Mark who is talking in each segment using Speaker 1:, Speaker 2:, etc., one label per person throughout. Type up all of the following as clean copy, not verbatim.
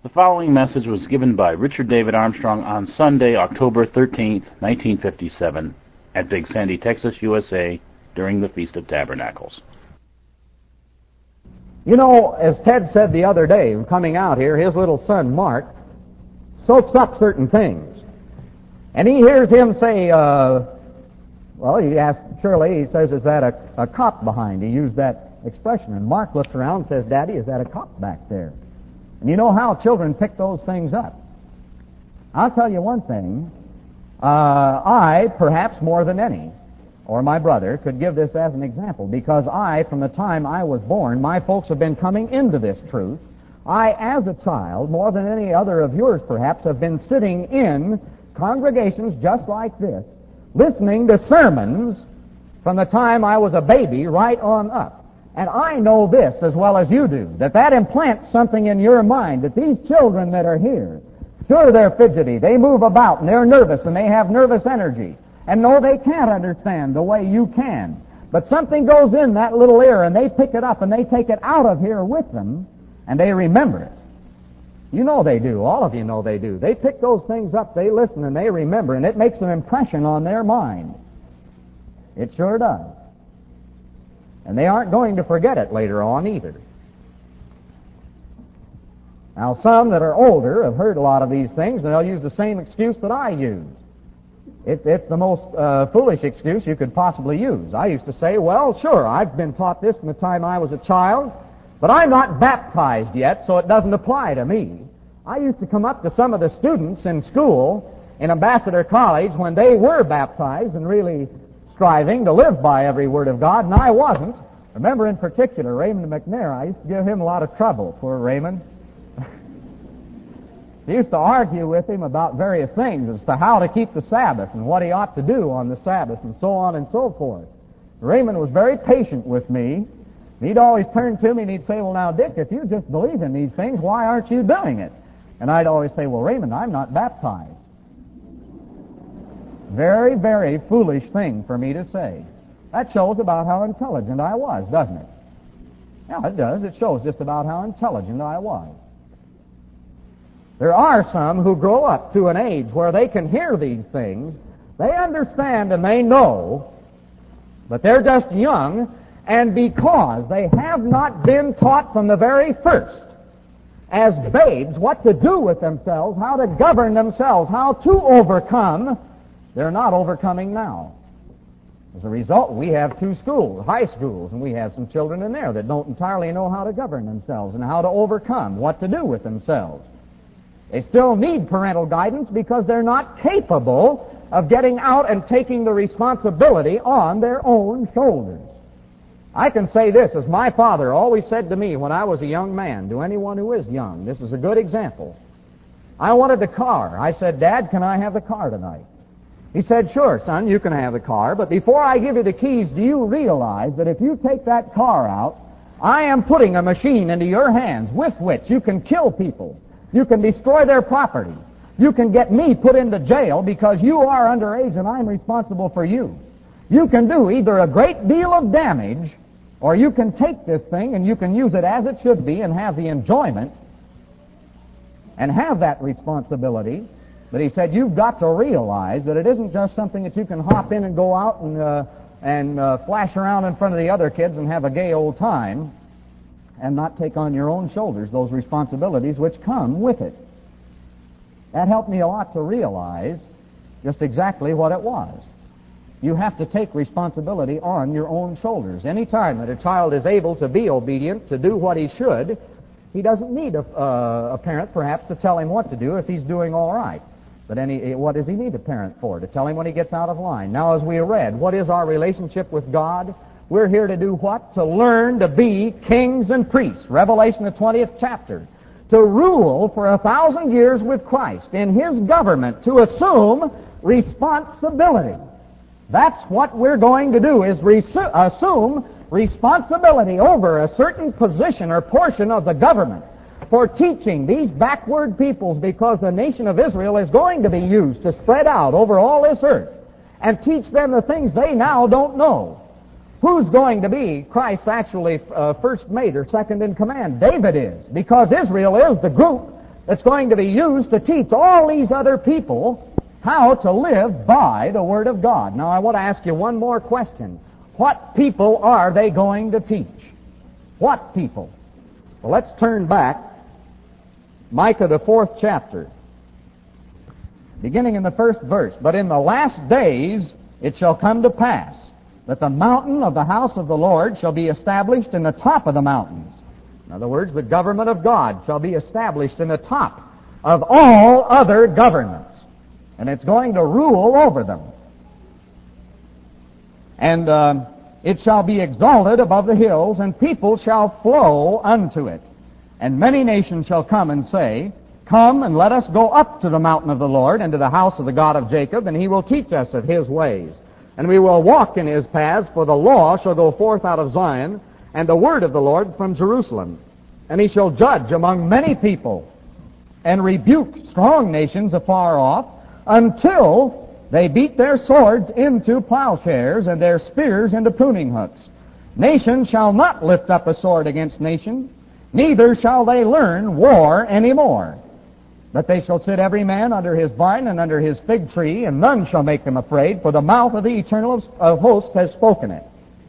Speaker 1: The following message was given by Richard David Armstrong on Sunday, October 13th, 1957, at Big Sandy, Texas, USA, during the Feast of Tabernacles.
Speaker 2: You know, as Ted said the other day, coming out here, his little son, Mark, soaks up certain things. And he hears him say, he asked Shirley, he says, is that a cop behind? He used that expression. And Mark looks around and says, Daddy, is that a cop back there? And you know how children pick those things up. I'll tell you one thing. I, perhaps more than any, or my brother, could give this as an example, because from the time I was born, my folks have been coming into this truth. I, as a child, more than any other of yours perhaps, have been sitting in congregations just like this, listening to sermons from the time I was a baby right on up. And I know this as well as you do, that implants something in your mind, that these children that are here, sure, they're fidgety, they move about, and they're nervous, and they have nervous energy. And no, they can't understand the way you can. But something goes in that little ear, and they pick it up, and they take it out of here with them, and they remember it. You know they do. All of you know they do. They pick those things up, they listen, and they remember, and it makes an impression on their mind. It sure does. And they aren't going to forget it later on either. Now, some that are older have heard a lot of these things, and they'll use the same excuse that I use. It's the most foolish excuse you could possibly use. I used to say, well, sure, I've been taught this from the time I was a child, but I'm not baptized yet, so it doesn't apply to me. I used to come up to some of the students in school in Ambassador College when they were baptized and really striving to live by every word of God, and I wasn't. Remember in particular, Raymond McNair, I used to give him a lot of trouble, poor Raymond. He used to argue with him about various things as to how to keep the Sabbath and what he ought to do on the Sabbath and so on and so forth. Raymond was very patient with me. He'd always turn to me and he'd say, well, now, Dick, if you just believe in these things, why aren't you doing it? And I'd always say, well, Raymond, I'm not baptized. Very, very foolish thing for me to say. That shows about how intelligent I was, doesn't it? Yeah, it does. It shows just about how intelligent I was. There are some who grow up to an age where they can hear these things, they understand and they know, but they're just young, and because they have not been taught from the very first, as babes, what to do with themselves, how to govern themselves, how to overcome, they're not overcoming now. As a result, we have two schools, high schools, and we have some children in there that don't entirely know how to govern themselves and how to overcome, what to do with themselves. They still need parental guidance because they're not capable of getting out and taking the responsibility on their own shoulders. I can say this, as my father always said to me when I was a young man, to anyone who is young, this is a good example. I wanted the car. I said, Dad, can I have the car tonight? He said, sure, son, you can have the car, but before I give you the keys, do you realize that if you take that car out, I am putting a machine into your hands with which you can kill people, you can destroy their property, you can get me put into jail because you are underage and I'm responsible for you. You can do either a great deal of damage, or you can take this thing and you can use it as it should be and have the enjoyment and have that responsibility. But he said, you've got to realize that it isn't just something that you can hop in and go out and flash around in front of the other kids and have a gay old time and not take on your own shoulders those responsibilities which come with it. That helped me a lot to realize just exactly what it was. You have to take responsibility on your own shoulders. Any time that a child is able to be obedient, to do what he should, he doesn't need a parent perhaps to tell him what to do if he's doing all right. But what does he need a parent for? To tell him when he gets out of line. Now, as we read, what is our relationship with God? We're here to do what? To learn to be kings and priests. Revelation, the 20th chapter. To rule for 1,000 years with Christ in His government, to assume responsibility. That's what we're going to do, is assume responsibility over a certain position or portion of the government for teaching these backward peoples, because the nation of Israel is going to be used to spread out over all this earth and teach them the things they now don't know. Who's going to be Christ's actually first mate or second in command? David is, because Israel is the group that's going to be used to teach all these other people how to live by the Word of God. Now, I want to ask you one more question. What people are they going to teach? What people? Well, let's turn back. Micah, the 4th chapter, beginning in the 1st verse. But in the last days it shall come to pass that the mountain of the house of the Lord shall be established in the top of the mountains. In other words, the government of God shall be established in the top of all other governments. And it's going to rule over them. And it shall be exalted above the hills, and people shall flow unto it. And many nations shall come and say, Come, and let us go up to the mountain of the Lord, and to the house of the God of Jacob, and He will teach us of His ways. And we will walk in His paths, for the law shall go forth out of Zion, and the word of the Lord from Jerusalem. And He shall judge among many people, and rebuke strong nations afar off, until they beat their swords into plowshares, and their spears into pruning hooks. Nation shall not lift up a sword against nation, neither shall they learn war any more. But they shall sit every man under his vine and under his fig tree, and none shall make them afraid, for the mouth of the Eternal of hosts has spoken it.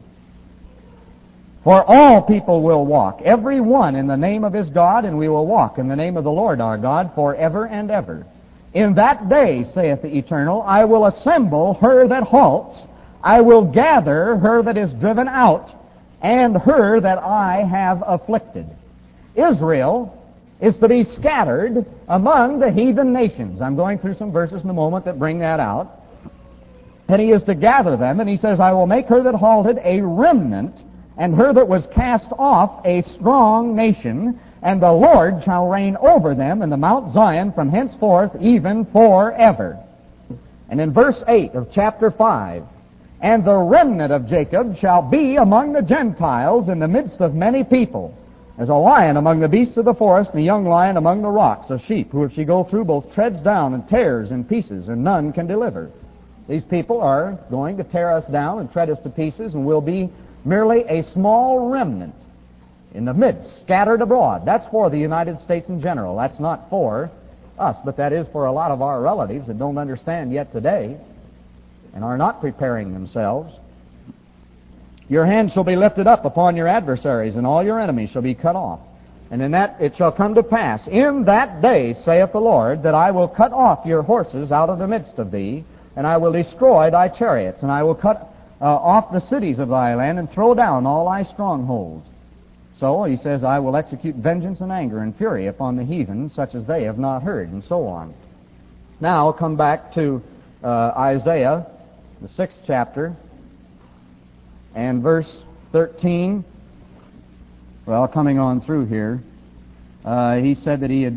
Speaker 2: For all people will walk, every one in the name of his God, and we will walk in the name of the Lord our God forever and ever. In that day, saith the Eternal, I will assemble her that halts, I will gather her that is driven out, and her that I have afflicted. Israel is to be scattered among the heathen nations. I'm going through some verses in a moment that bring that out. And He is to gather them, and He says, I will make her that halted a remnant, and her that was cast off a strong nation, and the Lord shall reign over them in the Mount Zion from henceforth even forever. And in verse 8 of chapter 5, And the remnant of Jacob shall be among the Gentiles in the midst of many people, as a lion among the beasts of the forest, and a young lion among the rocks, a sheep, who if she go through both treads down and tears in pieces, and none can deliver. These people are going to tear us down and tread us to pieces, and will be merely a small remnant in the midst, scattered abroad. That's for the United States in general. That's not for us, but that is for a lot of our relatives that don't understand yet today and are not preparing themselves. Your hand shall be lifted up upon your adversaries, and all your enemies shall be cut off. And in that it shall come to pass, in that day, saith the Lord, that I will cut off your horses out of the midst of thee, and I will destroy thy chariots, and I will cut off the cities of thy land, and throw down all thy strongholds. So, He says, I will execute vengeance and anger and fury upon the heathen, such as they have not heard, and so on. Now, come back to Isaiah, the 6th chapter, and verse 13. Well, coming on through here, he said that he had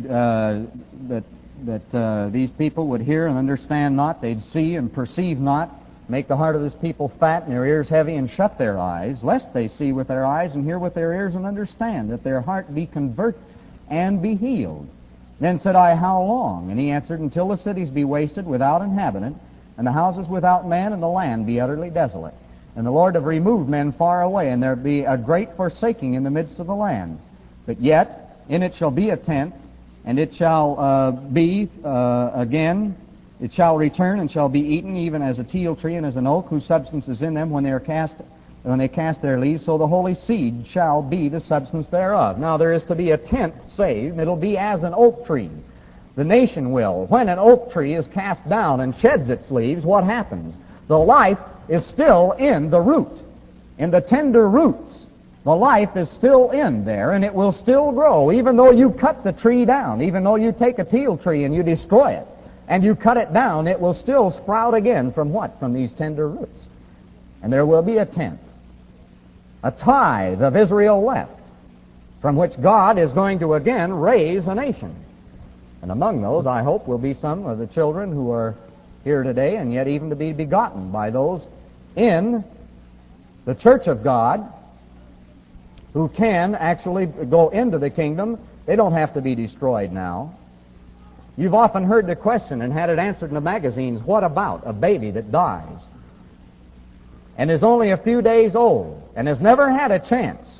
Speaker 2: that these people would hear and understand not, they'd see and perceive not, make the heart of this people fat and their ears heavy, and shut their eyes, lest they see with their eyes and hear with their ears and understand, that their heart be convert and be healed. Then said I, How long? And He answered, Until the cities be wasted without inhabitant, and the houses without man, and the land be utterly desolate. And the Lord have removed men far away, and there be a great forsaking in the midst of the land. But yet in it shall be a tent, and it shall be again, it shall return and shall be eaten, even as a teil tree and as an oak, whose substance is in them when they cast their leaves. So the holy seed shall be the substance thereof. Now there is to be a tent saved, and it'll be as an oak tree. The nation will. When an oak tree is cast down and sheds its leaves, what happens? The life is still in the root, in the tender roots. The life is still in there, and it will still grow, even though you cut the tree down, even though you take a teil tree and you destroy it, and you cut it down, it will still sprout again from what? From these tender roots. And there will be a tenth, a tithe of Israel left, from which God is going to again raise a nation. And among those, I hope, will be some of the children who are here today, and yet even to be begotten by those in the church of God who can actually go into the kingdom. They don't have to be destroyed now. You've often heard the question and had it answered in the magazines, what about a baby that dies and is only a few days old and has never had a chance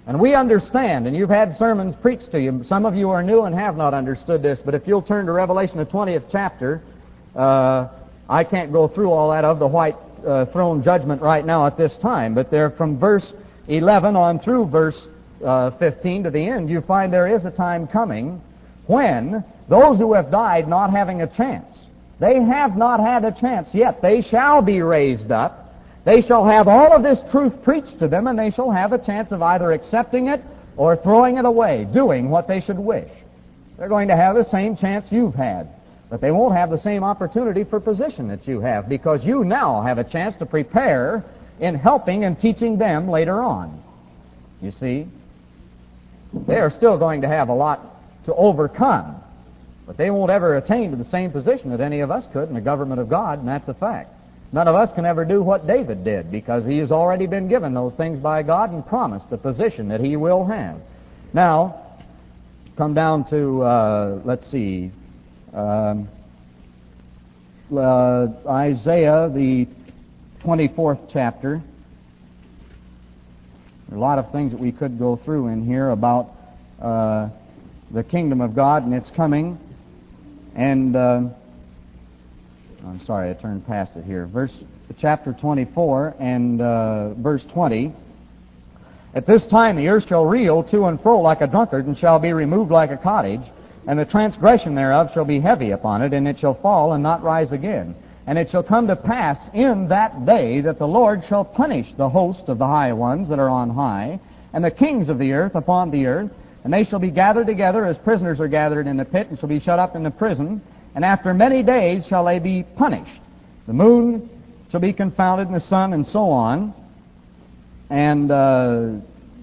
Speaker 2: And we understand, and you've had sermons preached to you. Some of you are new and have not understood this, but if you'll turn to Revelation, the 20th chapter, I can't go through all that of the white throne judgment right now at this time, but there from verse 11 on through verse 15 to the end, you find there is a time coming when those who have died not having a chance, they have not had a chance yet. They shall be raised up. They shall have all of this truth preached to them, and they shall have a chance of either accepting it or throwing it away, doing what they should wish. They're going to have the same chance you've had, but they won't have the same opportunity for position that you have, because you now have a chance to prepare in helping and teaching them later on. You see, they are still going to have a lot to overcome, but they won't ever attain to the same position that any of us could in the government of God, and that's a fact. None of us can ever do what David did, because he has already been given those things by God and promised the position that he will have. Now, come down to, let's see, Isaiah, the 24th chapter. There are a lot of things that we could go through in here about the kingdom of God and its coming. And I'm sorry, I turned past it here. Chapter 24 and verse 20. At this time the earth shall reel to and fro like a drunkard, and shall be removed like a cottage, and the transgression thereof shall be heavy upon it, and it shall fall and not rise again. And it shall come to pass in that day that the Lord shall punish the host of the high ones that are on high, and the kings of the earth upon the earth, and they shall be gathered together as prisoners are gathered in the pit, and shall be shut up in the prison. And after many days shall they be punished. The moon shall be confounded, and the sun, and so on. And the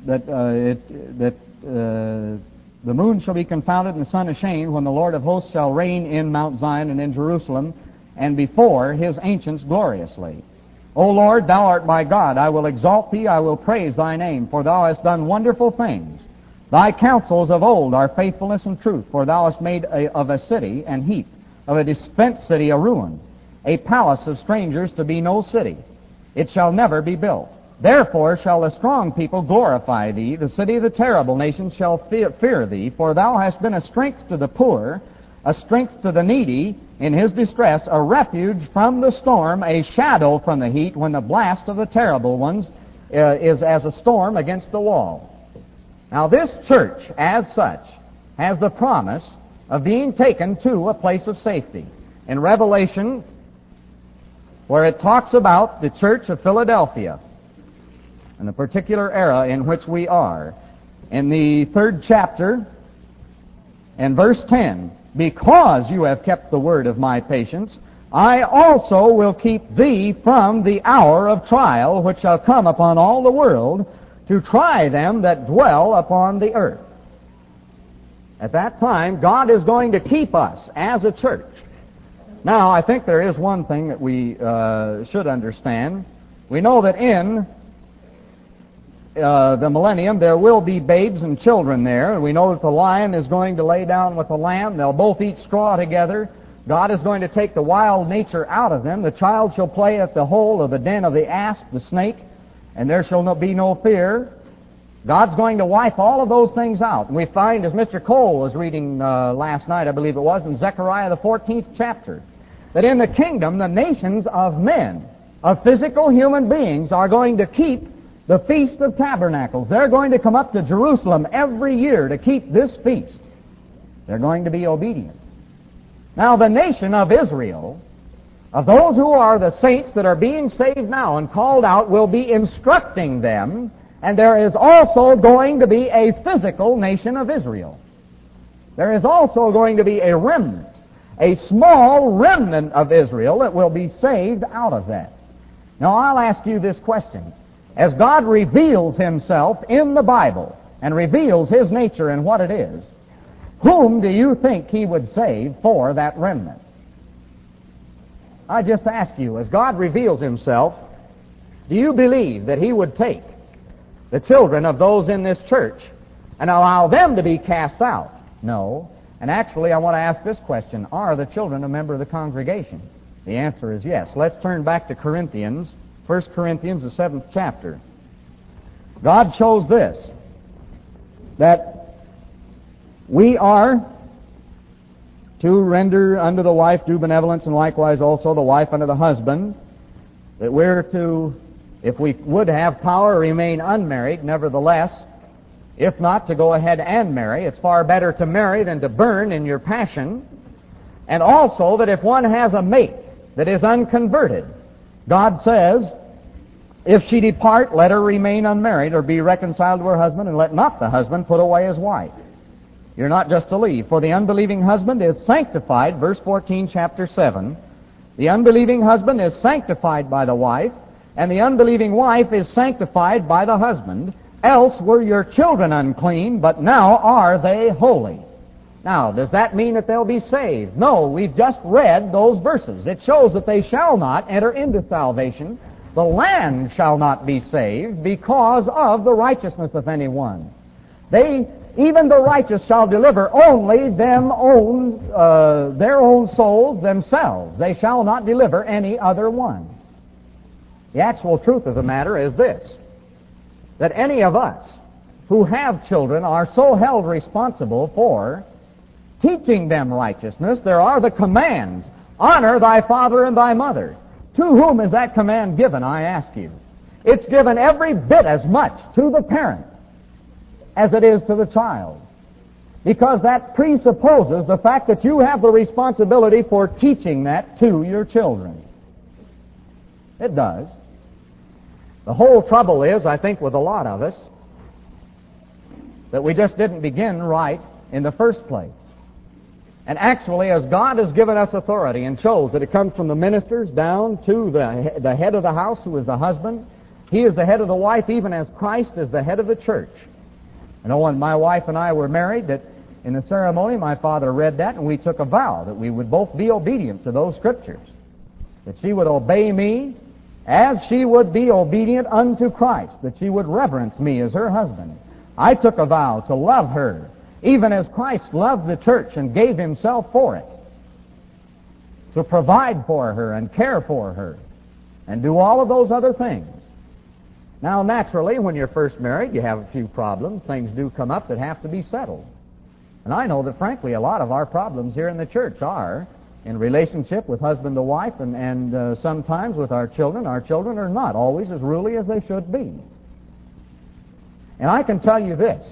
Speaker 2: moon shall be confounded, and the sun ashamed, when the Lord of hosts shall reign in Mount Zion and in Jerusalem, and before his ancients gloriously. O Lord, thou art my God. I will exalt thee, I will praise thy name, for thou hast done wonderful things. Thy counsels of old are faithfulness and truth, for thou hast made of a city an heap, of a dispensed city a ruin, a palace of strangers to be no city. It shall never be built. Therefore shall the strong people glorify thee, the city of the terrible nations shall fear thee, for thou hast been a strength to the poor, a strength to the needy in his distress, a refuge from the storm, a shadow from the heat, when the blast of the terrible ones is as a storm against the wall. Now this church, as such, has the promise of being taken to a place of safety. In Revelation, where it talks about the church of Philadelphia and the particular era in which we are, in the 3rd chapter and verse 10, because you have kept the word of my patience, I also will keep thee from the hour of trial which shall come upon all the world, to try them that dwell upon the earth. At that time, God is going to keep us as a church. Now, I think there is one thing that we should understand. We know that in the millennium there will be babes and children there. We know that the lion is going to lay down with the lamb. They'll both eat straw together. God is going to take the wild nature out of them. The child shall play at the hole of the den of the asp, the snake, and there shall be no fear. God's going to wipe all of those things out. And we find, as Mr. Cole was reading last night, I believe it was, in Zechariah the 14th chapter, that in the kingdom the nations of men, of physical human beings, are going to keep the Feast of Tabernacles. They're going to come up to Jerusalem every year to keep this feast. They're going to be obedient. Now the nation of Israel, of those who are the saints that are being saved now and called out, will be instructing them, and there is also going to be a physical nation of Israel. There is also going to be a remnant, a small remnant of Israel that will be saved out of that. Now I'll ask you this question. As God reveals Himself in the Bible and reveals His nature and what it is, whom do you think He would save for that remnant? I just ask you, as God reveals Himself, do you believe that He would take the children of those in this church and allow them to be cast out? No. And actually, I want to ask this question. Are the children a member of the congregation? The answer is yes. Let's turn back to Corinthians, 1 Corinthians, the 7th chapter. God chose this. that we are to render unto the wife due benevolence, and likewise also the wife unto the husband, that we're to, if we would have power, remain unmarried, nevertheless, if not, to go ahead and marry. It's far better to marry than to burn in your passion. And also that if one has a mate that is unconverted, God says, if she depart, let her remain unmarried, or be reconciled to her husband, and let not the husband put away his wife. You're not just to leave. For the unbelieving husband is sanctified, verse 14, chapter 7. The unbelieving husband is sanctified by the wife, and the unbelieving wife is sanctified by the husband. Else were your children unclean, but now are they holy. Now, does that mean that they'll be saved? No, we've just read those verses. It shows that they shall not enter into salvation. The land shall not be saved because of the righteousness of anyone. Even the righteous shall deliver only their own souls themselves. They shall not deliver any other one. The actual truth of the matter is this, that any of us who have children are so held responsible for teaching them righteousness. There are the commands, honor thy father and thy mother. To whom is that command given, I ask you? It's given every bit as much to the parent as it is to the child, because that presupposes the fact that you have the responsibility for teaching that to your children. It does. The whole trouble is, I think, with a lot of us, that we just didn't begin right in the first place. And actually, as God has given us authority and shows that it comes from the ministers down to the head of the house, who is the husband, he is the head of the wife, even as Christ is the head of the church. I know when my wife and I were married, that in the ceremony my father read that, and we took a vow that we would both be obedient to those scriptures, that she would obey me as she would be obedient unto Christ, that she would reverence me as her husband. I took a vow to love her, even as Christ loved the church and gave himself for it, to provide for her and care for her and do all of those other things. Now, naturally, when you're first married, you have a few problems. Things do come up that have to be settled. And I know that, frankly, a lot of our problems here in the church are in relationship with husband to wife, and sometimes with our children. Our children are not always as ruly as they should be. And I can tell you this,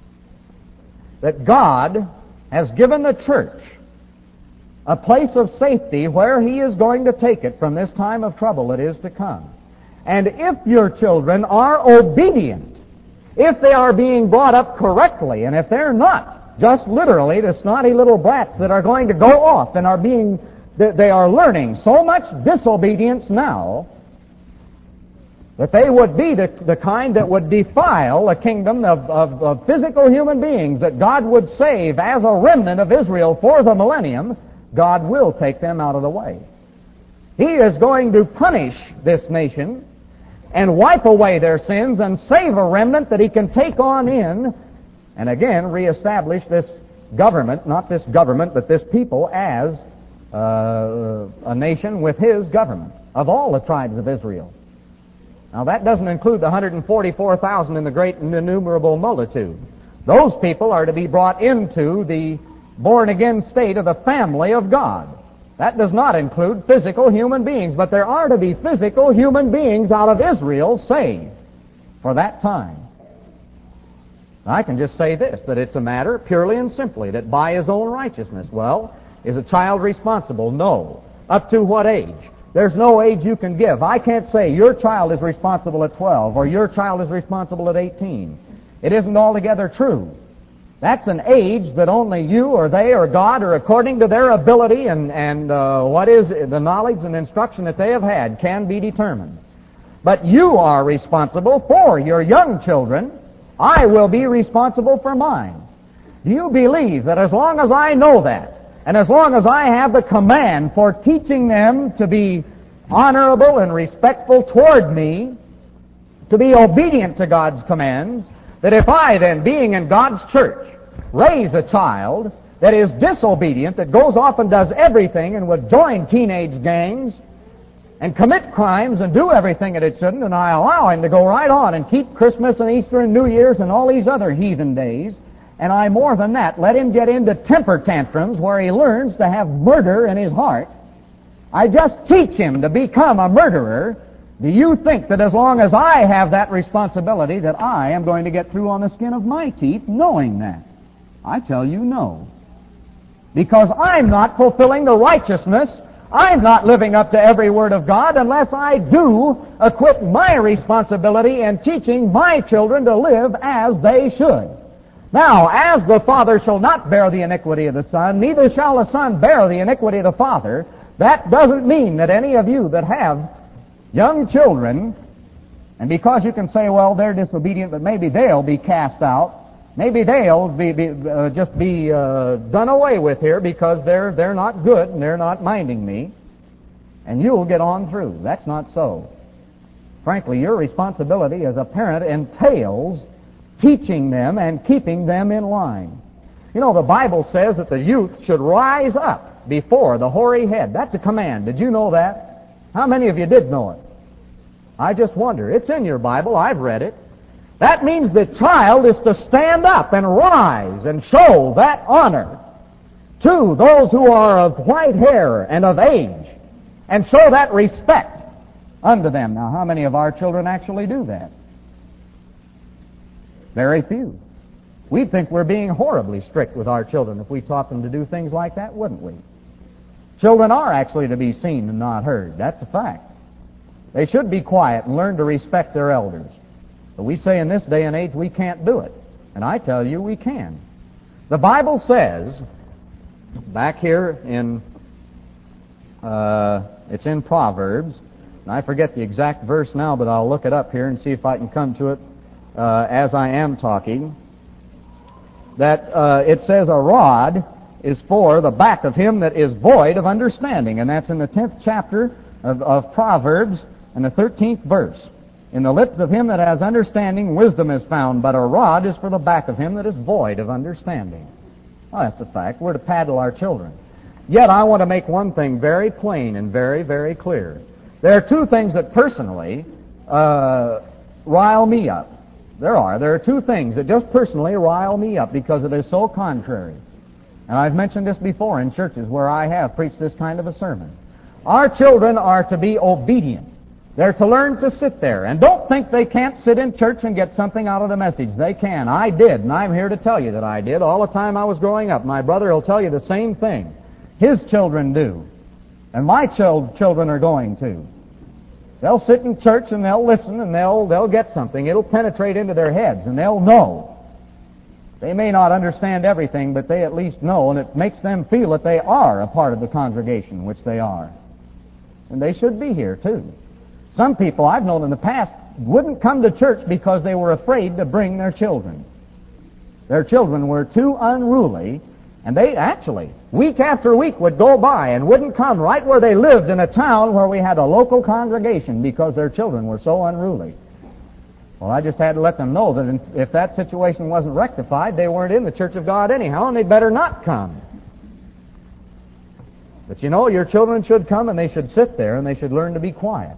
Speaker 2: that God has given the church a place of safety where he is going to take it from this time of trouble that is to come. And if your children are obedient, if they are being brought up correctly, and if they're not just literally the snotty little brats that are going to go off and they are learning so much disobedience now, that they would be the kind that would defile a kingdom of physical human beings that God would save as a remnant of Israel for the millennium, God will take them out of the way. He is going to punish this nation and wipe away their sins and save a remnant that he can take on in and again reestablish this government, not this government, but this people as a nation with his government of all the tribes of Israel. Now that doesn't include the 144,000 in the great and innumerable multitude. Those people are to be brought into the born-again state of the family of God. That does not include physical human beings, but there are to be physical human beings out of Israel saved for that time. I can just say this, that it's a matter purely and simply that by his own righteousness. Well, is a child responsible? No. Up to what age? There's no age you can give. I can't say your child is responsible at 12 or your child is responsible at 18. It isn't altogether true. That's an age that only you or they or God, or according to their ability and what is the knowledge and instruction that they have had, can be determined. But you are responsible for your young children. I will be responsible for mine. Do you believe that as long as I know that, and as long as I have the command for teaching them to be honorable and respectful toward me, to be obedient to God's commands, that if I then, being in God's church, raise a child that is disobedient, that goes off and does everything and would join teenage gangs, and commit crimes and do everything that it shouldn't, and I allow him to go right on and keep Christmas and Easter and New Year's and all these other heathen days, and I, more than that, let him get into temper tantrums where he learns to have murder in his heart, I just teach him to become a murderer, do you think that as long as I have that responsibility that I am going to get through on the skin of my teeth knowing that? I tell you no. Because I'm not fulfilling the righteousness, I'm not living up to every word of God unless I do acquit my responsibility in teaching my children to live as they should. Now, as the Father shall not bear the iniquity of the Son, neither shall the Son bear the iniquity of the Father, that doesn't mean that any of you that have young children, and because you can say, well, they're disobedient, but maybe they'll be cast out, maybe they'll be done away with here because they're not good and they're not minding me, and you'll get on through. That's not so. Frankly, your responsibility as a parent entails teaching them and keeping them in line. You know, the Bible says that the youth should rise up before the hoary head. That's a command. Did you know that? How many of you did know it? I just wonder. It's in your Bible. I've read it. That means the child is to stand up and rise and show that honor to those who are of white hair and of age, and show that respect unto them. Now, how many of our children actually do that? Very few. We'd think we're being horribly strict with our children if we taught them to do things like that, wouldn't we? Children are actually to be seen and not heard. That's a fact. They should be quiet and learn to respect their elders. But we say in this day and age we can't do it. And I tell you we can. The Bible says, back here in, it's in Proverbs, and I forget the exact verse now, but I'll look it up here and see if I can come to it as I am talking, that it says a rod is for the back of him that is void of understanding. And that's in the 10th chapter of Proverbs and the 13th verse. In the lips of him that has understanding, wisdom is found, but a rod is for the back of him that is void of understanding. Well, that's a fact. We're to paddle our children. Yet I want to make one thing very plain and very, very clear. There are two things that personally rile me up. There are two things that just personally rile me up because it is so contrary. And I've mentioned this before in churches where I have preached this kind of a sermon. Our children are to be obedient. They're to learn to sit there. And don't think they can't sit in church and get something out of the message. They can. I did, and I'm here to tell you that I did all the time I was growing up. My brother will tell you the same thing. His children do. And my children are going to. They'll sit in church and they'll listen and they'll get something. It'll penetrate into their heads and they'll know. They may not understand everything, but they at least know, and it makes them feel that they are a part of the congregation, which they are. And they should be here, too. Some people I've known in the past wouldn't come to church because they were afraid to bring their children. Their children were too unruly, and they actually, week after week, would go by and wouldn't come right where they lived in a town where we had a local congregation because their children were so unruly. Well, I just had to let them know that if that situation wasn't rectified, they weren't in the Church of God anyhow, and they better not come. But you know, your children should come and they should sit there and they should learn to be quiet.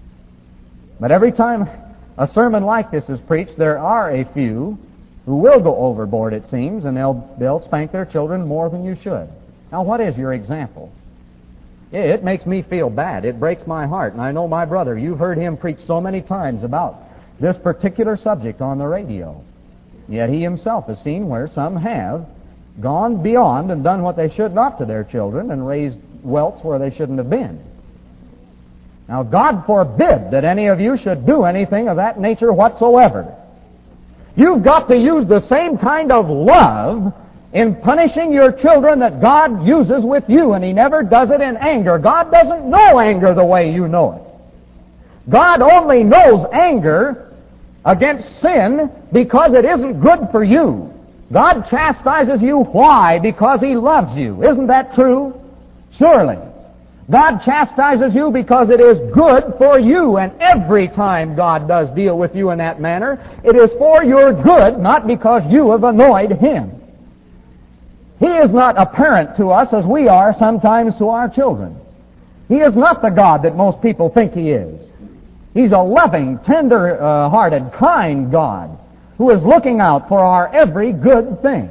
Speaker 2: But every time a sermon like this is preached, there are a few who will go overboard, it seems, and they'll spank their children more than you should. Now, what is your example? It makes me feel bad. It breaks my heart. And I know my brother, you've heard him preach so many times about this particular subject on the radio. Yet he himself has seen where some have gone beyond and done what they should not to their children and raised welts where they shouldn't have been. Now, God forbid that any of you should do anything of that nature whatsoever. You've got to use the same kind of love in punishing your children that God uses with you, and He never does it in anger. God doesn't know anger the way you know it. God only knows anger against sin because it isn't good for you. God chastises you. Why? Because He loves you. Isn't that true? Surely. God chastises you because it is good for you, and every time God does deal with you in that manner, it is for your good, not because you have annoyed Him. He is not a parent to us as we are sometimes to our children. He is not the God that most people think He is. He's a loving, tender-hearted, kind God who is looking out for our every good thing,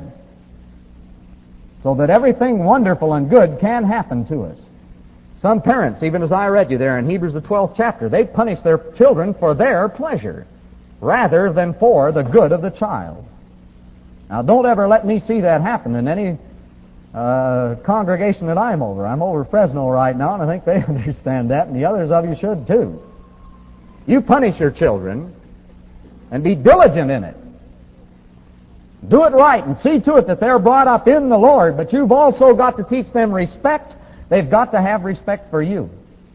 Speaker 2: so that everything wonderful and good can happen to us. Some parents, even as I read you there in Hebrews the 12th chapter, they punish their children for their pleasure rather than for the good of the child. Now, don't ever let me see that happen in any congregation that I'm over. I'm over Fresno right now, and I think they understand that, and the others of you should too. You punish your children and be diligent in it. Do it right and see to it that they're brought up in the Lord, but you've also got to teach them respect. They've got to have respect for you.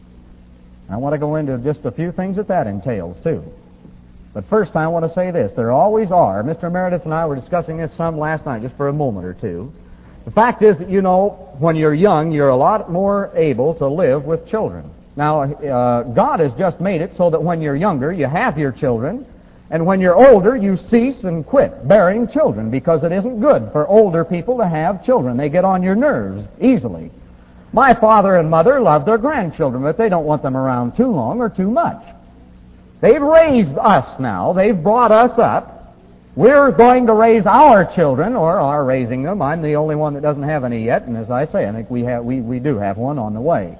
Speaker 2: I want to go into just a few things that entails too. But first I want to say this. There always are. Mr. Meredith and I were discussing this some last night, just for a moment or two. The fact is that, you know, when you're young, you're a lot more able to live with children. Now, God has just made it so that when you're younger, you have your children, and when you're older, you cease and quit bearing children, because it isn't good for older people to have children. They get on your nerves easily. My father and mother love their grandchildren, but they don't want them around too long or too much. They've raised us now. They've brought us up. We're going to raise our children, or are raising them. I'm the only one that doesn't have any yet, and as I say, I think we do have one on the way.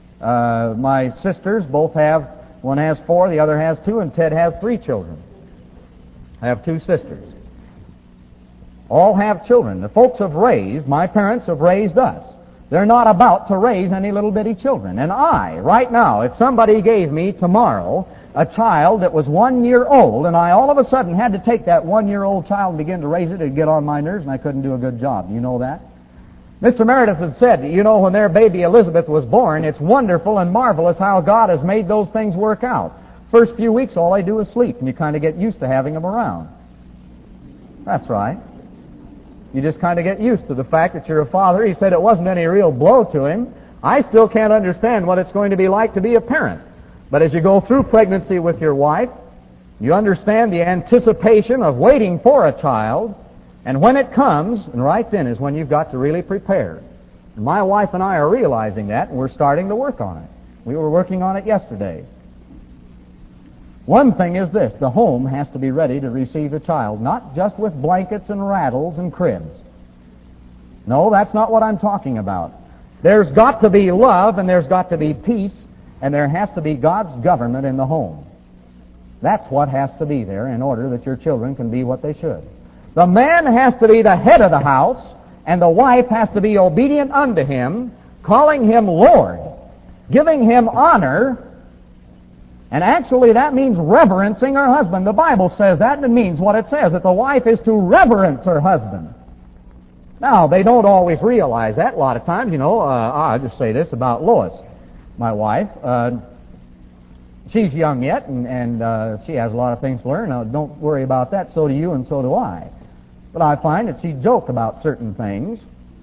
Speaker 2: My sisters both have, one has 4, the other has 2, and Ted has 3 children. I have 2 sisters. All have children. The folks have raised, my parents have raised us. They're not about to raise any little bitty children. And I, right now, if somebody gave me tomorrow a child that was 1 year old, and I all of a sudden had to take that 1-year-old child and begin to raise it, it'd get on my nerves, and I couldn't do a good job. You know that? Mr. Meredith had said, you know, when their baby Elizabeth was born, it's wonderful and marvelous how God has made those things work out. First few weeks, all they do is sleep, and you kind of get used to having them around. That's right. You just kind of get used to the fact that you're a father. He said it wasn't any real blow to him. I still can't understand what it's going to be like to be a parent. But as you go through pregnancy with your wife, you understand the anticipation of waiting for a child, and when it comes, and right then is when you've got to really prepare. And my wife and I are realizing that, and we're starting to work on it. We were working on it yesterday. One thing is this, the home has to be ready to receive a child, not just with blankets and rattles and cribs. No, that's not what I'm talking about. There's got to be love, and there's got to be peace, and there has to be God's government in the home. That's what has to be there in order that your children can be what they should. The man has to be the head of the house, and the wife has to be obedient unto him, calling him Lord, giving him honor. And actually that means reverencing her husband. The Bible says that, and it means what it says, that the wife is to reverence her husband. Now, they don't always realize that. A lot of times, you know, I'll just say this about Lois, my wife. She's young yet, and she has a lot of things to learn. Now, don't worry about that. So do you, and so do I. But I find that she joked about certain things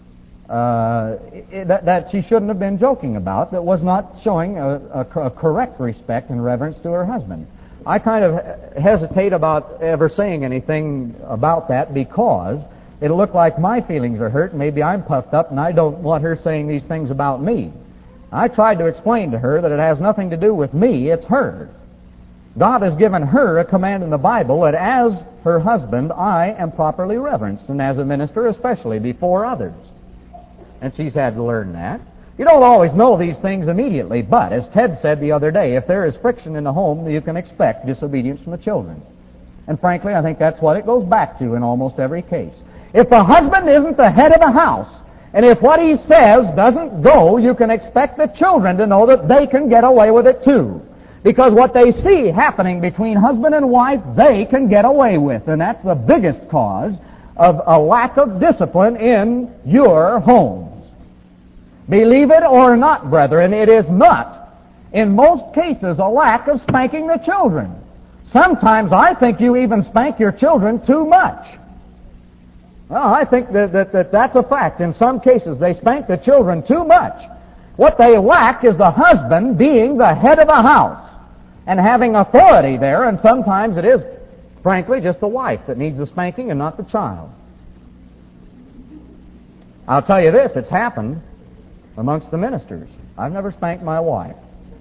Speaker 2: that she shouldn't have been joking about, that was not showing a correct respect and reverence to her husband. I kind of hesitate about ever saying anything about that, because it'll look like my feelings are hurt, and maybe I'm puffed up, and I don't want her saying these things about me. I tried to explain to her that it has nothing to do with me, it's her. God has given her a command in the Bible that as her husband, I am properly reverenced, and as a minister especially, before others. And she's had to learn that. You don't always know these things immediately, but as Ted said the other day, if there is friction in the home, you can expect disobedience from the children. And frankly, I think that's what it goes back to in almost every case. If the husband isn't the head of the house, and if what he says doesn't go, you can expect the children to know that they can get away with it too. Because what they see happening between husband and wife, they can get away with. And that's the biggest cause of a lack of discipline in your homes. Believe it or not, brethren, it is not, in most cases, a lack of spanking the children. Sometimes I think you even spank your children too much. Well, I think that's a fact. In some cases, they spank the children too much. What they lack is the husband being the head of the house and having authority there, and sometimes it is, frankly, just the wife that needs the spanking and not the child. I'll tell you this, it's happened amongst the ministers. I've never spanked my wife.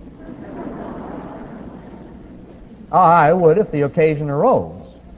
Speaker 2: I would if the occasion arose.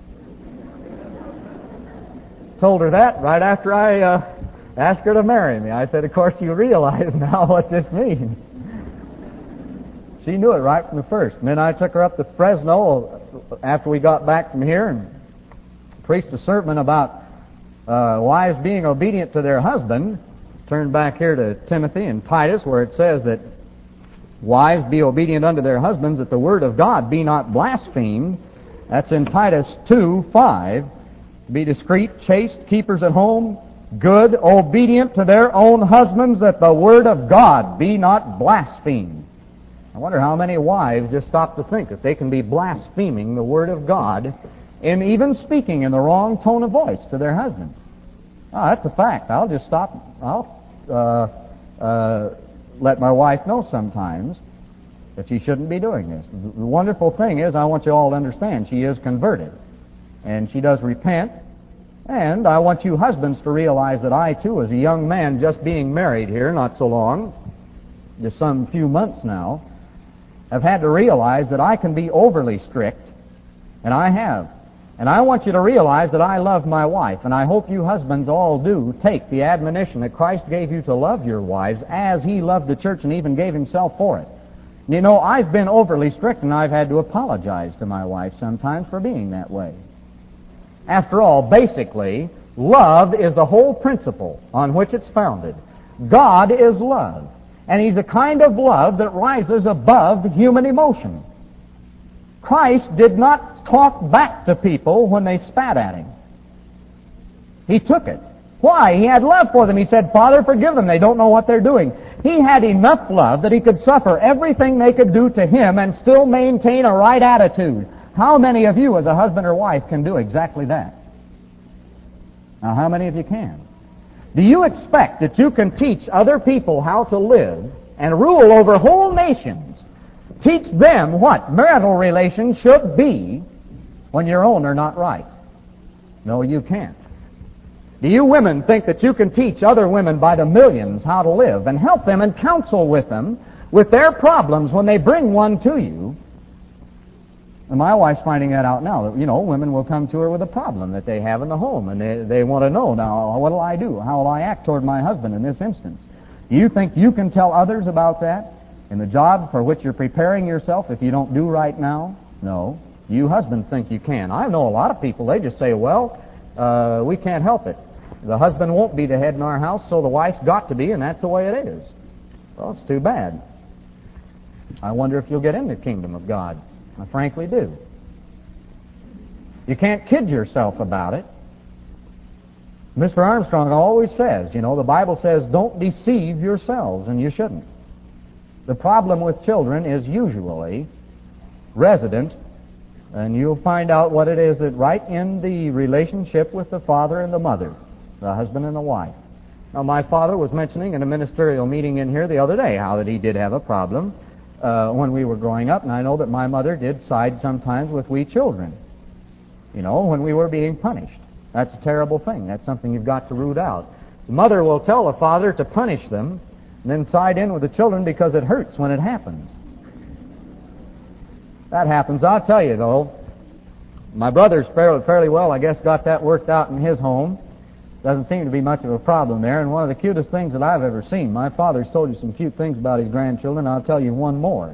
Speaker 2: Told her that right after I asked her to marry me. I said, of course you realize now what this means. She knew it right from the first. And then I took her up to Fresno after we got back from here and preached a sermon about wives being obedient to their husband. Turn back here to Timothy and Titus, where it says that wives be obedient unto their husbands, that the word of God be not blasphemed. That's in Titus 2:5. Be discreet, chaste, keepers at home, good, obedient to their own husbands, that the word of God be not blasphemed. I wonder how many wives just stop to think that they can be blaspheming the word of God in even speaking in the wrong tone of voice to their husbands. Oh, that's a fact. I'll just stop. I'll let my wife know sometimes that she shouldn't be doing this. The wonderful thing is, I want you all to understand, she is converted. And she does repent. And I want you husbands to realize that I, too, as a young man just being married here, not so long, just some few months now, have had to realize that I can be overly strict, and I have. And I want you to realize that I love my wife, and I hope you husbands all do take the admonition that Christ gave you to love your wives as He loved the church and even gave Himself for it. You know, I've been overly strict, and I've had to apologize to my wife sometimes for being that way. After all, basically, love is the whole principle on which it's founded. God is love, and He's a kind of love that rises above human emotion. Christ did not talk back to people when they spat at Him. He took it. Why? He had love for them. He said, Father, forgive them. They don't know what they're doing. He had enough love that He could suffer everything they could do to Him and still maintain a right attitude. How many of you as a husband or wife can do exactly that? Now, how many of you can? Do you expect that you can teach other people how to live and rule over whole nations? Teach them what marital relations should be when your own are not right? No, you can't. Do you women think that you can teach other women by the millions how to live and help them and counsel with them with their problems when they bring one to you? And my wife's finding that out now. That, women will come to her with a problem that they have in the home, and they want to know, now, what will I do? How will I act toward my husband in this instance? Do you think you can tell others about that in the job for which you're preparing yourself if you don't do right now? No. You husbands think you can. I know a lot of people, they just say, well, we can't help it. The husband won't be the head in our house, so the wife's got to be, and that's the way it is. Well, it's too bad. I wonder if you'll get in the kingdom of God. I frankly do. You can't kid yourself about it. Mr. Armstrong always says, the Bible says, don't deceive yourselves, and you shouldn't. The problem with children is usually resident, and you'll find out what it is that right in the relationship with the father and the mother, the husband and the wife. Now, my father was mentioning in a ministerial meeting in here the other day how that he did have a problem when we were growing up, and I know that my mother did side sometimes with we children, when we were being punished. That's a terrible thing. That's something you've got to root out. The mother will tell the father to punish them, and then side in with the children because it hurts when it happens. That happens. I'll tell you, though, my brother's fairly well, I guess, got that worked out in his home. Doesn't seem to be much of a problem there, and one of the cutest things that I've ever seen. My father's told you some cute things about his grandchildren. I'll tell you one more.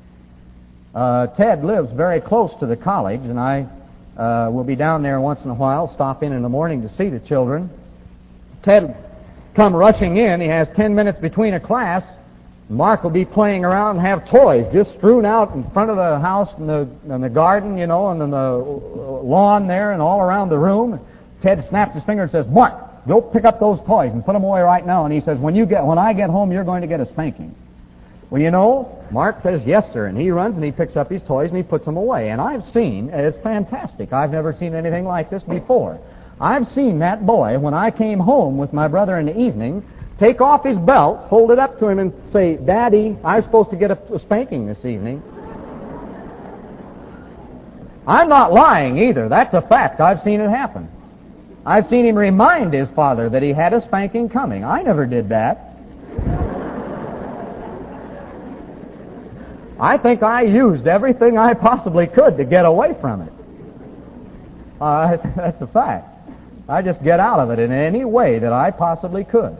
Speaker 2: Ted lives very close to the college, and I will be down there once in a while, stop in the morning to see the children. Ted come rushing in. He has 10 minutes between a class. Mark will be playing around and have toys just strewn out in front of the house and the garden, and in the lawn there and all around the room. Ted snaps his finger and says, Mark, go pick up those toys and put them away right now. And he says, when I get home, you're going to get a spanking. Well, Mark says, yes, sir. And he runs and he picks up his toys and he puts them away. And I've seen, it's fantastic. I've never seen anything like this before. I've seen that boy, when I came home with my brother in the evening, take off his belt, hold it up to him and say, Daddy, I'm supposed to get a spanking this evening. I'm not lying either. That's a fact. I've seen it happen. I've seen him remind his father that he had a spanking coming. I never did that. I think I used everything I possibly could to get away from it. That's a fact. I just get out of it in any way that I possibly could.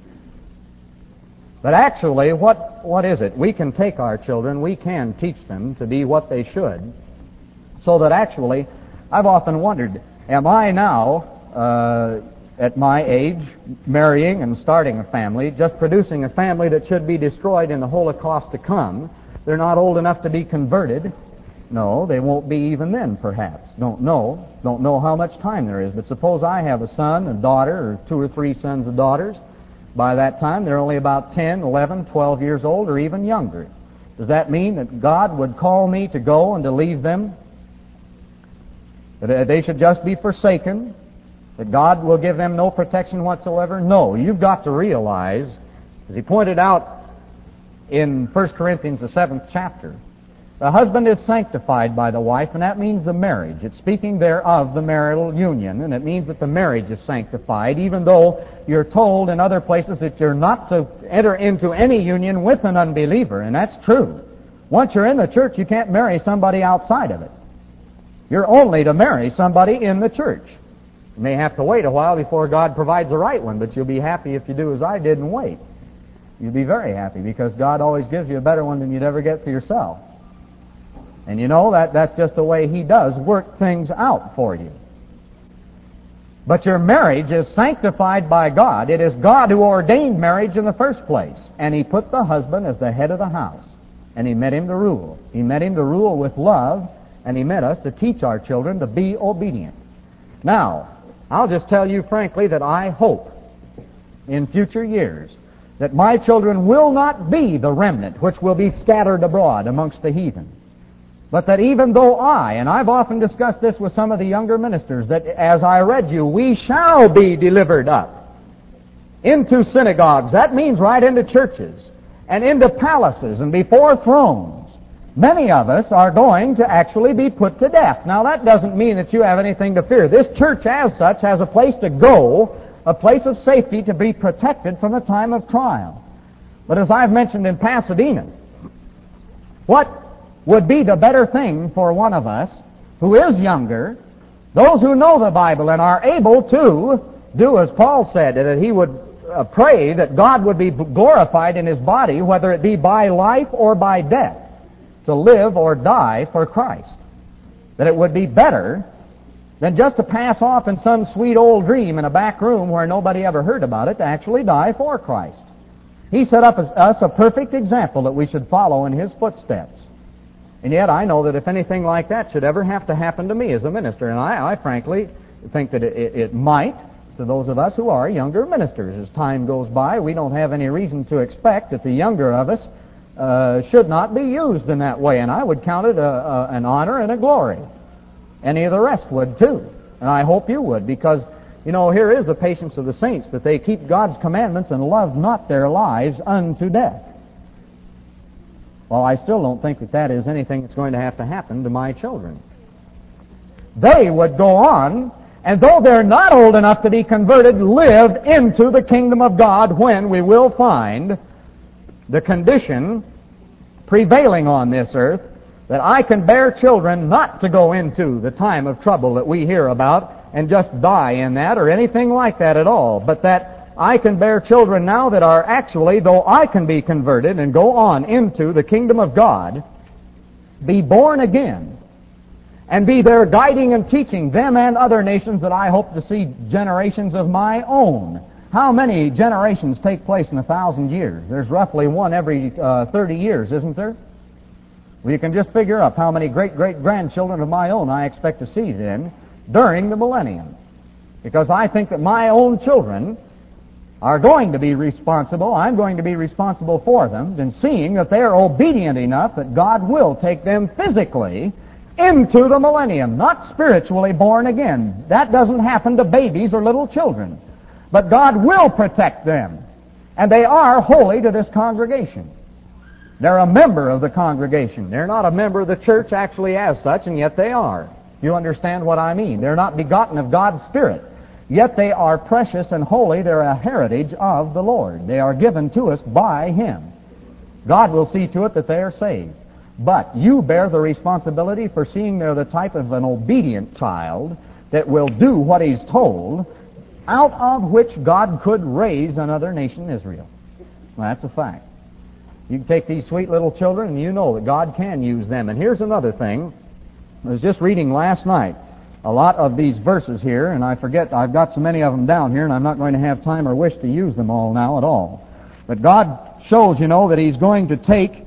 Speaker 2: But actually, what is it? We can take our children, we can teach them to be what they should, so that actually, I've often wondered, am I now, at my age, marrying and starting a family, just producing a family that should be destroyed in the Holocaust to come? They're not old enough to be converted. No, they won't be even then, perhaps. Don't know how much time there is. But suppose I have a son, a daughter, or 2 or 3 sons and daughters. By that time, they're only about 10, 11, 12 years old, or even younger. Does that mean that God would call me to go and to leave them? That they should just be forsaken? That God will give them no protection whatsoever? No, you've got to realize, as he pointed out in 1 Corinthians, the 7th chapter, the husband is sanctified by the wife, and that means the marriage. It's speaking there of the marital union, and it means that the marriage is sanctified, even though you're told in other places that you're not to enter into any union with an unbeliever, and that's true. Once you're in the church, you can't marry somebody outside of it. You're only to marry somebody in the church. You may have to wait a while before God provides the right one, but you'll be happy if you do as I did and wait. You'll be very happy, because God always gives you a better one than you'd ever get for yourself. And you know, that's just the way He does work things out for you. But your marriage is sanctified by God. It is God who ordained marriage in the first place. And He put the husband as the head of the house. And He meant him to rule. He meant him to rule with love, and He meant us to teach our children to be obedient. Now, I'll just tell you frankly that I hope in future years that my children will not be the remnant which will be scattered abroad amongst the heathen. But that even though and I've often discussed this with some of the younger ministers, that as I read you, we shall be delivered up into synagogues. That means right into churches and into palaces and before thrones. Many of us are going to actually be put to death. Now that doesn't mean that you have anything to fear. This church as such has a place to go, a place of safety to be protected from the time of trial. But as I've mentioned in Pasadena, what would be the better thing for one of us who is younger, those who know the Bible and are able to do as Paul said, that he would pray that God would be glorified in his body, whether it be by life or by death, to live or die for Christ. That it would be better than just to pass off in some sweet old dream in a back room where nobody ever heard about it, to actually die for Christ. He set up us a perfect example that we should follow in His footsteps. And yet I know that if anything like that should ever have to happen to me as a minister, and I frankly think that it might to those of us who are younger ministers. As time goes by, we don't have any reason to expect that the younger of us should not be used in that way, and I would count it an honor and a glory. Any of the rest would too, and I hope you would, because, you know, here is the patience of the saints, that they keep God's commandments and love not their lives unto death. Well, I still don't think that that is anything that's going to have to happen to my children. They would go on, and though they're not old enough to be converted, live into the kingdom of God, when we will find the condition prevailing on this earth that I can bear children not to go into the time of trouble that we hear about and just die in that or anything like that at all, but that I can bear children now that are actually, though I can be converted and go on into the kingdom of God, be born again, and be there guiding and teaching them and other nations that I hope to see generations of my own. How many generations take place in 1,000 years? There's roughly one every 30 years, isn't there? Well, you can just figure up how many great-great-grandchildren of my own I expect to see then during the millennium. Because I think that my own children are going to be responsible, I'm going to be responsible for them, and seeing that they are obedient enough that God will take them physically into the millennium, not spiritually born again. That doesn't happen to babies or little children. But God will protect them, and they are holy to this congregation. They're a member of the congregation. They're not a member of the church actually as such, and yet they are. You understand what I mean? They're not begotten of God's Spirit. Yet they are precious and holy. They're a heritage of the Lord. They are given to us by Him. God will see to it that they are saved. But you bear the responsibility for seeing they're the type of an obedient child that will do what he's told, out of which God could raise another nation, Israel. Well, that's a fact. You can take these sweet little children and you know that God can use them. And here's another thing. I was just reading last night a lot of these verses here, and I forget, I've got so many of them down here, and I'm not going to have time or wish to use them all now at all. But God shows, that He's going to take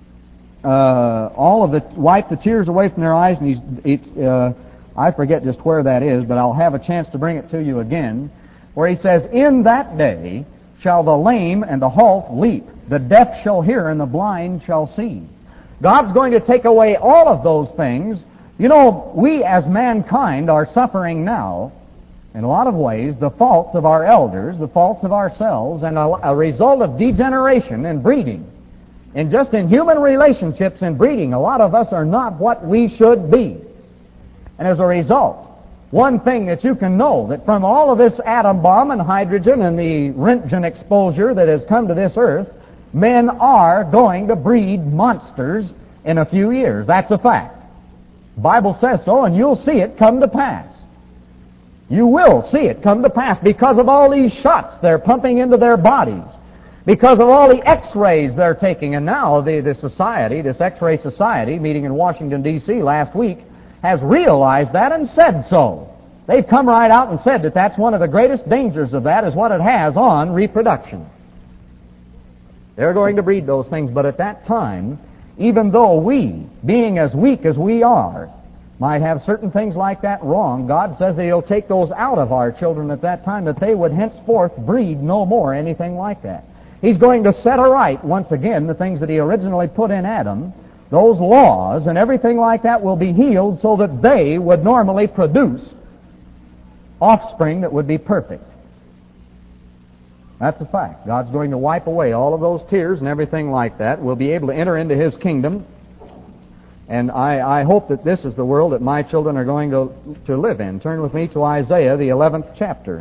Speaker 2: wipe the tears away from their eyes, and I forget just where that is, but I'll have a chance to bring it to you again, where He says, "In that day shall the lame and the halt leap, the deaf shall hear, and the blind shall see." God's going to take away all of those things. We as mankind are suffering now, in a lot of ways, the faults of our elders, the faults of ourselves, and a result of degeneration and breeding. And just in human relationships and breeding, a lot of us are not what we should be. And as a result, one thing that you can know, that from all of this atom bomb and hydrogen and the Roentgen exposure that has come to this earth, men are going to breed monsters in a few years. That's a fact. The Bible says so, and you'll see it come to pass. You will see it come to pass because of all these shots they're pumping into their bodies, because of all the X-rays they're taking. And now this X-ray Society, meeting in Washington, D.C. last week, has realized that and said so. They've come right out and said that that's one of the greatest dangers of that is what it has on reproduction. They're going to breed those things, but at that time, even though we, being as weak as we are, might have certain things like that wrong, God says that He'll take those out of our children at that time, that they would henceforth breed no more anything like that. He's going to set aright, once again, the things that He originally put in Adam. Those laws and everything like that will be healed so that they would normally produce offspring that would be perfect. That's a fact. God's going to wipe away all of those tears and everything like that. We'll be able to enter into His kingdom. And I hope that this is the world that my children are going to live in. Turn with me to Isaiah, the 11th chapter.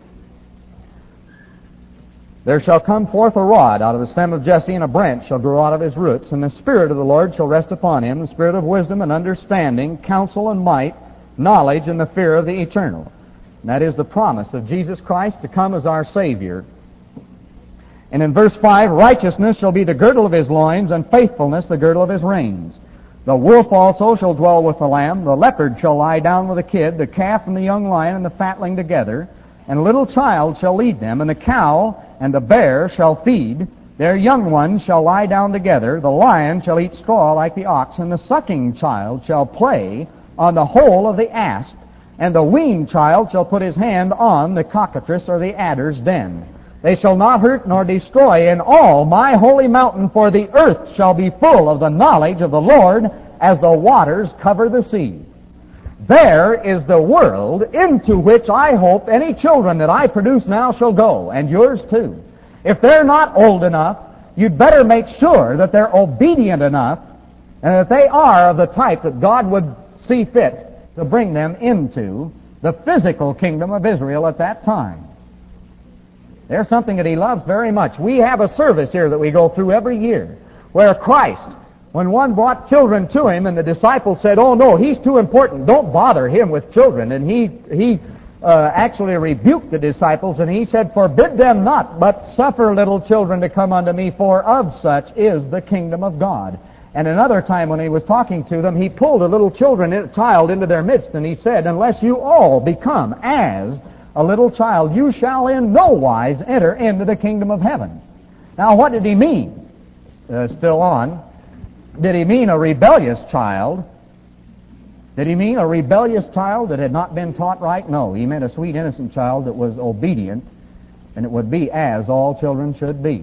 Speaker 2: "There shall come forth a rod out of the stem of Jesse, and a branch shall grow out of his roots. And the Spirit of the Lord shall rest upon him, the Spirit of wisdom and understanding, counsel and might, knowledge and the fear of the eternal." And that is the promise of Jesus Christ to come as our Savior. And in verse 5, "Righteousness shall be the girdle of his loins, and faithfulness the girdle of his reins. The wolf also shall dwell with the lamb, the leopard shall lie down with the kid, the calf and the young lion and the fatling together, and a little child shall lead them, and the cow and the bear shall feed. Their young ones shall lie down together, the lion shall eat straw like the ox, and the sucking child shall play on the hole of the asp, and the weaned child shall put his hand on the cockatrice or the adder's den. They shall not hurt nor destroy in all my holy mountain, for the earth shall be full of the knowledge of the Lord as the waters cover the sea." There is the world into which I hope any children that I produce now shall go, and yours too. If they're not old enough, you'd better make sure that they're obedient enough and that they are of the type that God would see fit to bring them into the physical kingdom of Israel at that time. There's something that He loves very much. We have a service here that we go through every year where Christ, when one brought children to Him and the disciples said, "Oh no, He's too important, don't bother Him with children," and He actually rebuked the disciples and He said, "Forbid them not, but suffer little children to come unto me, for of such is the kingdom of God." And another time when He was talking to them, He pulled a little child into their midst and He said, "Unless you all become as a little child, you shall in no wise enter into the kingdom of heaven." Now, what did He mean? Still on. Did He mean a rebellious child? Did He mean a rebellious child that had not been taught right? No. He meant a sweet, innocent child that was obedient, and it would be as all children should be.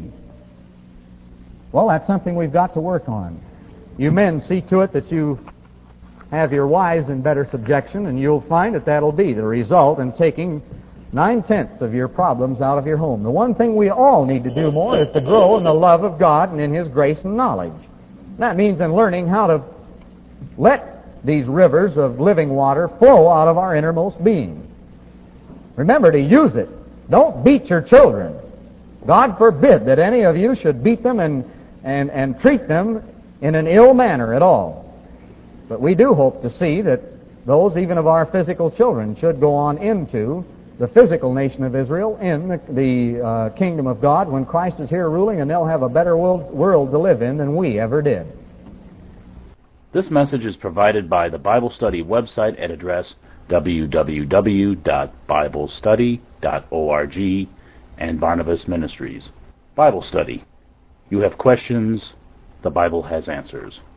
Speaker 2: Well, that's something we've got to work on. You men see to it that you have your wives in better subjection, and you'll find that that'll be the result in taking 9/10 of your problems out of your home. The one thing we all need to do more is to grow in the love of God and in His grace and knowledge. That means in learning how to let these rivers of living water flow out of our innermost being. Remember to use it. Don't beat your children. God forbid that any of you should beat them and treat them in an ill manner at all. But we do hope to see that those even of our physical children should go on into the physical nation of Israel in the kingdom of God when Christ is here ruling, and they'll have a better world to live in than we ever did.
Speaker 1: This message is provided by the Bible Study website at address www.biblestudy.org and Barnabas Ministries. Bible Study. You have questions, the Bible has answers.